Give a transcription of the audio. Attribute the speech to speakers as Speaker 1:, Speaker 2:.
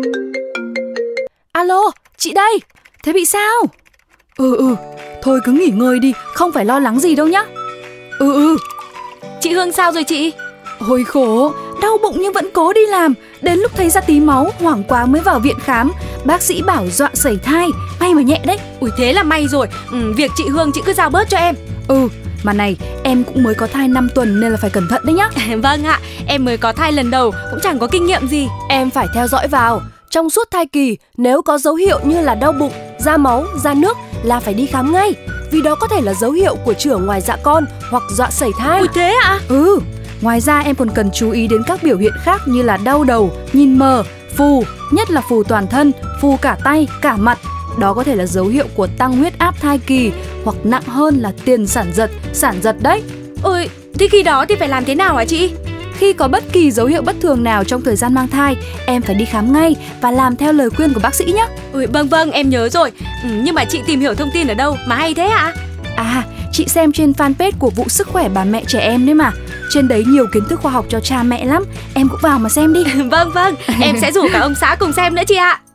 Speaker 1: Alo, chị đây. Thế bị sao? Thôi cứ nghỉ ngơi đi, không phải lo lắng gì đâu nhá.
Speaker 2: Chị Hương sao rồi chị?
Speaker 1: Ôi khổ, đau bụng nhưng vẫn cố đi làm. Đến lúc thấy ra tí máu, hoảng quá mới vào viện khám. Bác sĩ bảo dọa sẩy thai, may mà nhẹ đấy.
Speaker 2: Ui thế là may rồi. Việc chị Hương chị cứ giao bớt cho em.
Speaker 1: Mà này, em cũng mới có thai 5 tuần nên là phải cẩn thận đấy nhá.
Speaker 2: Vâng ạ, em mới có thai lần đầu, cũng chẳng có kinh nghiệm gì.
Speaker 3: Em phải theo dõi vào. Trong suốt thai kỳ, nếu có dấu hiệu như là đau bụng, ra máu, ra nước là phải đi khám ngay. Vì đó có thể là dấu hiệu của chữa ngoài dạ con hoặc dọa sẩy thai.
Speaker 2: Ui thế ạ?
Speaker 1: Ngoài ra em còn cần chú ý đến các biểu hiện khác như là đau đầu, nhìn mờ, phù, nhất là phù toàn thân, phù cả tay, cả mặt. Đó có thể là dấu hiệu của tăng huyết áp thai kỳ, hoặc nặng hơn là tiền sản giật đấy.
Speaker 2: Ôi, thế khi đó thì phải làm thế nào hả chị?
Speaker 1: Khi có bất kỳ dấu hiệu bất thường nào trong thời gian mang thai, em phải đi khám ngay và làm theo lời khuyên của bác sĩ nhé.
Speaker 2: Vâng, em nhớ rồi. Nhưng mà chị tìm hiểu thông tin ở đâu mà hay thế ạ?
Speaker 1: Chị xem trên fanpage của Vụ Sức Khỏe Bà Mẹ Trẻ Em đấy mà. Trên đấy nhiều kiến thức khoa học cho cha mẹ lắm. Em cũng vào mà xem đi.
Speaker 2: Vâng, em sẽ rủ cả ông xã cùng xem nữa chị ạ.